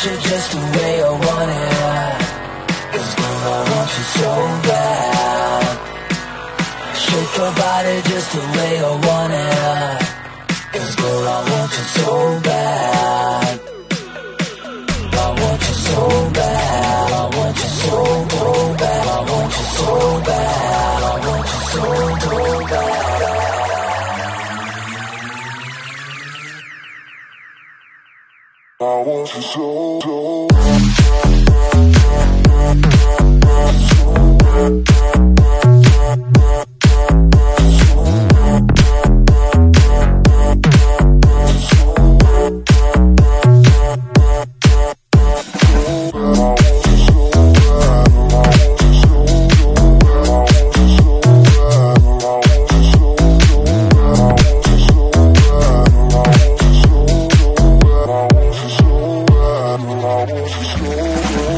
you just the way I want it. 'Cause girl, I want you so bad. Shake your body just the way I want it. 'Cause girl, I want you so bad. I want you so bad. I want you so bad. I want you so bad. I want you so bad. I want you so I want you so